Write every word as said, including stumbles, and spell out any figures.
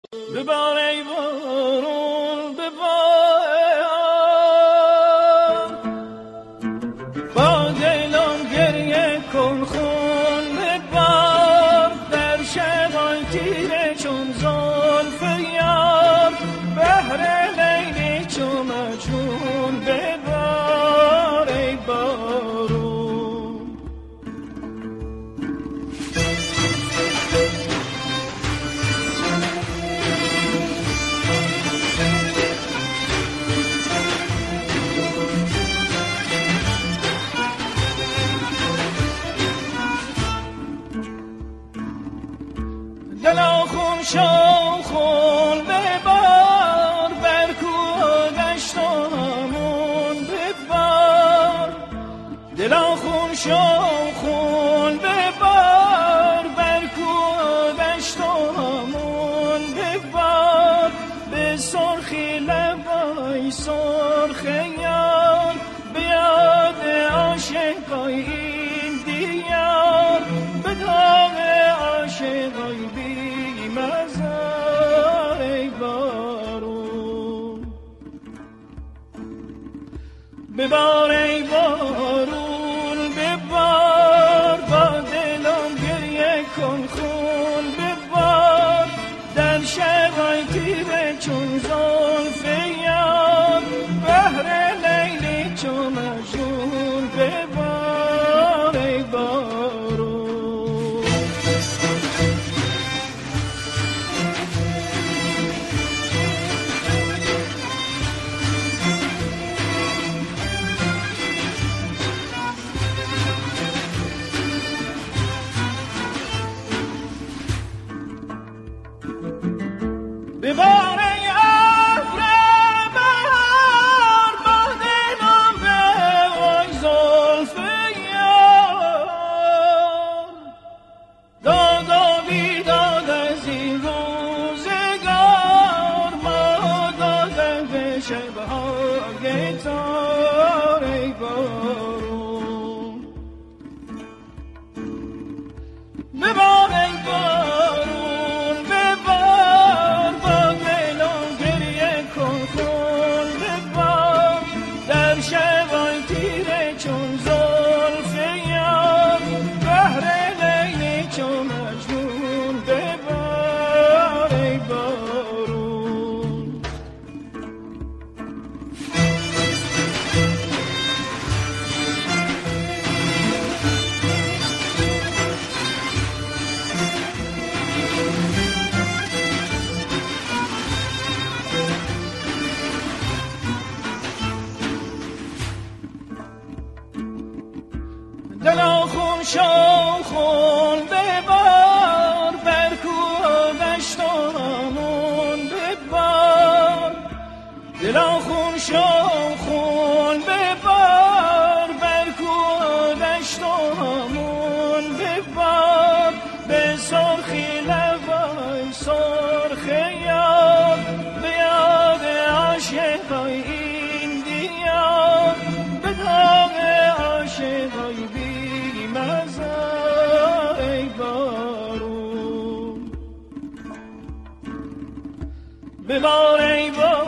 ببار ای بارون ببار، با دلم گریه کن خون ببار، در شبان تیره چون زلف یار، بهر لیلی چون مجنون ببار ای بارون. دلا خون شو خون ببار، بر کوه دشت و همون ببار. دلا خون شو خون ببار، بر کوه دشت و همون ببار. به سرخی لبای سرخ یار، به یاد عاشقای این دیار، به داغ عاشقای بی مزار ای بارون. ببار ای بارون ببار، با دلم گریه کن خون ببار، در شبای تیره چون زلف یار، بهر لیلی چون مجنون ببار ای بارون. ببار ای ابر بهار، با دلم بوای زلف یار، داد و بیداد از این روزگار، ما دادن به شبهای تار ای بارون. ببار ای بارون ببار، با دلم گریه کن خون ببار، در شبای تیره چون زلف یار، بهر لیلی چون مجنون ببار ای بارون. دلا خون شو خون ببار، بر کوه دشت و همون ببار. دلا خون شو خون ببار، بر کوه دشت و همون ببار. به سرخی لبای سرخ یار، به یاد عاشقای این دیار، به داغ عاشقای بی مزار ای بارون. ببار ای بارون